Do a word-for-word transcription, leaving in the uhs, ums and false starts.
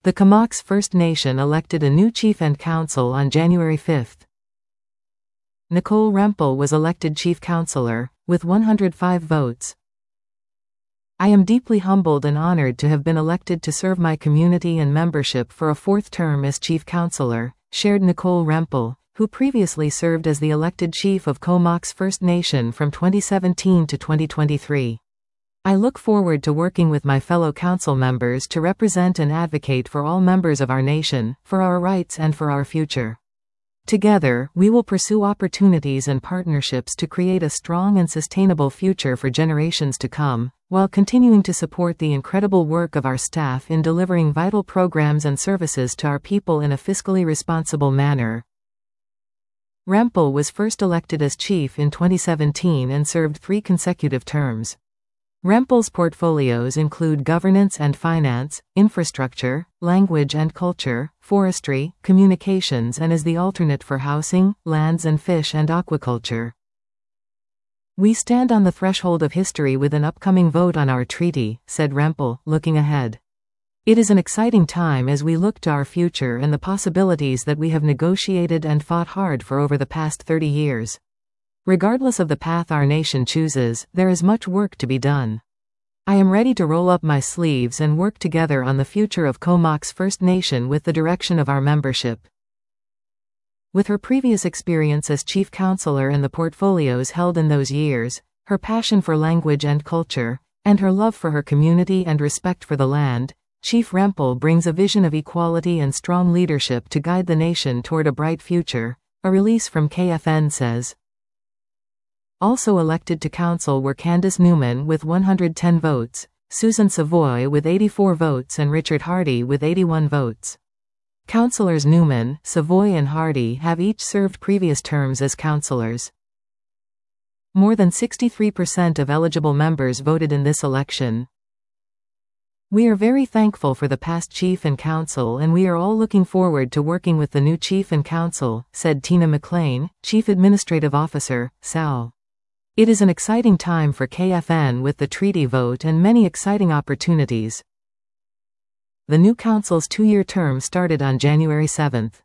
The Comox First Nation elected a new chief and council on January fifth. Nicole Rempel was elected chief councillor, with one hundred five votes. I am deeply humbled and honored to have been elected to serve my community and membership for a fourth term as chief councillor, shared Nicole Rempel, who previously served as the elected chief of Comox First Nation from twenty seventeen to twenty twenty-three. I look forward to working with my fellow council members to represent and advocate for all members of our nation, for our rights and for our future. Together, we will pursue opportunities and partnerships to create a strong and sustainable future for generations to come, while continuing to support the incredible work of our staff in delivering vital programs and services to our people in a fiscally responsible manner. Rempel was first elected as chief in twenty seventeen and served three consecutive terms. Rempel's portfolios include governance and finance, infrastructure, language and culture, forestry, communications, and is the alternate for housing, lands and fish and aquaculture. We stand on the threshold of history with an upcoming vote on our treaty, said Rempel, looking ahead. It is an exciting time as we look to our future and the possibilities that we have negotiated and fought hard for over the past thirty years. Regardless of the path our nation chooses, there is much work to be done. I am ready to roll up my sleeves and work together on the future of Comox First Nation with the direction of our membership. With her previous experience as chief councillor and the portfolios held in those years, her passion for language and culture, and her love for her community and respect for the land, Chief Rempel brings a vision of equality and strong leadership to guide the nation toward a bright future, a release from K F N says. Also elected to council were Candace Newman with one hundred ten votes, Susan Savoy with eighty-four votes and Richard Hardy with eighty-one votes. Councillors Newman, Savoy and Hardy have each served previous terms as councillors. More than sixty-three percent of eligible members voted in this election. We are very thankful for the past chief and council and we are all looking forward to working with the new chief and council, said Tina McLean, Chief Administrative Officer, S A O. It is an exciting time for K F N with the treaty vote and many exciting opportunities. The new council's two-year term started on January seventh.